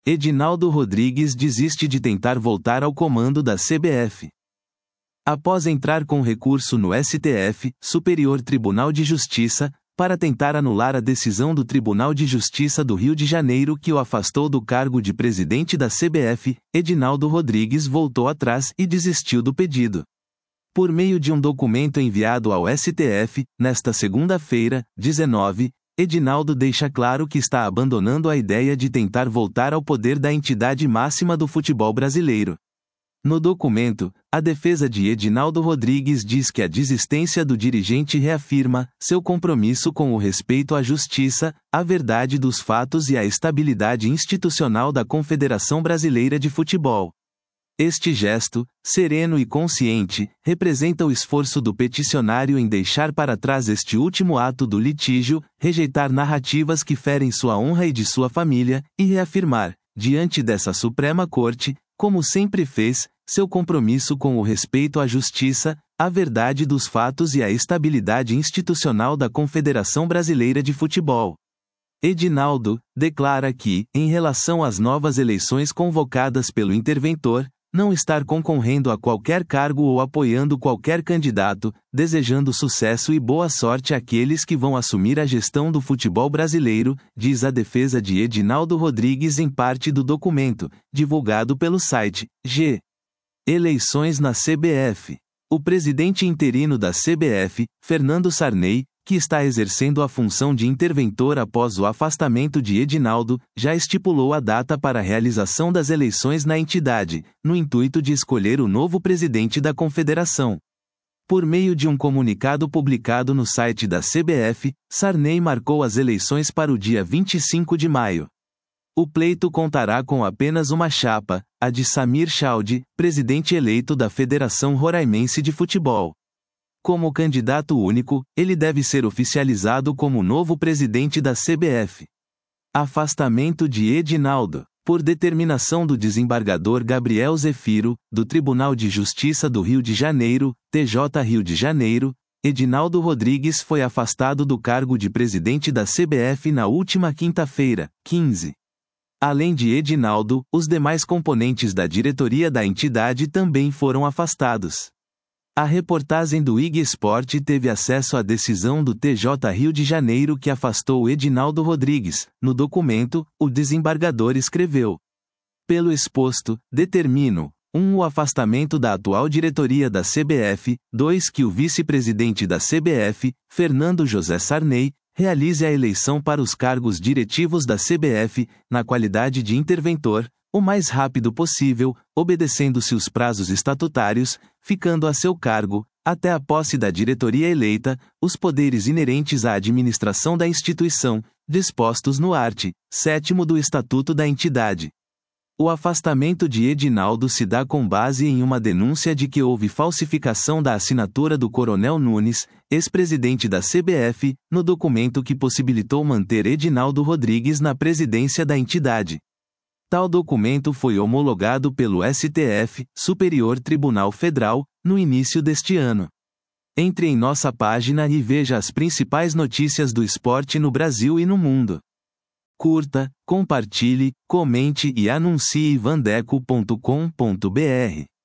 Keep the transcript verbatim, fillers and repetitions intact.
Edinaldo Rodrigues desiste de tentar voltar ao comando da C B F. Após entrar com recurso no S T F, Superior Tribunal de Justiça, para tentar anular a decisão do Tribunal de Justiça do Rio de Janeiro que o afastou do cargo de presidente da C B F, Edinaldo Rodrigues voltou atrás e desistiu do pedido. Por meio de um documento enviado ao S T F, nesta segunda-feira, dezenove, Edinaldo deixa claro que está abandonando a ideia de tentar voltar ao poder da entidade máxima do futebol brasileiro. No documento, a defesa de Edinaldo Rodrigues diz que a desistência do dirigente reafirma seu compromisso com o respeito à justiça, à verdade dos fatos e à estabilidade institucional da Confederação Brasileira de Futebol. Este gesto, sereno e consciente, representa o esforço do peticionário em deixar para trás este último ato do litígio, rejeitar narrativas que ferem sua honra e de sua família, e reafirmar, diante dessa Suprema Corte, como sempre fez, seu compromisso com o respeito à justiça, à verdade dos fatos e à estabilidade institucional da Confederação Brasileira de Futebol. Edinaldo declara que, em relação às novas eleições convocadas pelo interventor, não estar concorrendo a qualquer cargo ou apoiando qualquer candidato, desejando sucesso e boa sorte àqueles que vão assumir a gestão do futebol brasileiro, diz a defesa de Edinaldo Rodrigues em parte do documento, divulgado pelo site G. Eleições na C B F. O presidente interino da C B F, Fernando Sarney, que está exercendo a função de interventor após o afastamento de Edinaldo, já estipulou a data para a realização das eleições na entidade, no intuito de escolher o novo presidente da confederação. Por meio de um comunicado publicado no site da C B F, Sarney marcou as eleições para o dia vinte e cinco de maio. O pleito contará com apenas uma chapa, a de Samir Chaude, presidente eleito da Federação Roraimense de Futebol. Como candidato único, ele deve ser oficializado como novo presidente da C B F. Afastamento de Edinaldo. Por determinação do desembargador Gabriel Zefiro, do Tribunal de Justiça do Rio de Janeiro, T J Rio de Janeiro, Edinaldo Rodrigues foi afastado do cargo de presidente da C B F na última quinta-feira, quinze. Além de Edinaldo, os demais componentes da diretoria da entidade também foram afastados. A reportagem do I G Sport teve acesso à decisão do T J Rio de Janeiro que afastou Edinaldo Rodrigues. No documento, o desembargador escreveu: pelo exposto, determino: um O afastamento da atual diretoria da C B F, dois Que o vice-presidente da C B F, Fernando José Sarney, realize a eleição para os cargos diretivos da C B F, na qualidade de interventor, o mais rápido possível, obedecendo-se os prazos estatutários, ficando a seu cargo, até a posse da diretoria eleita, os poderes inerentes à administração da instituição, dispostos no art. sétimo do Estatuto da entidade. O afastamento de Edinaldo se dá com base em uma denúncia de que houve falsificação da assinatura do Coronel Nunes, ex-presidente da C B F, no documento que possibilitou manter Edinaldo Rodrigues na presidência da entidade. Tal documento foi homologado pelo S T F, Superior Tribunal Federal, no início deste ano. Entre em nossa página e veja as principais notícias do esporte no Brasil e no mundo. Curta, compartilhe, comente e anuncie vandeco ponto com ponto br.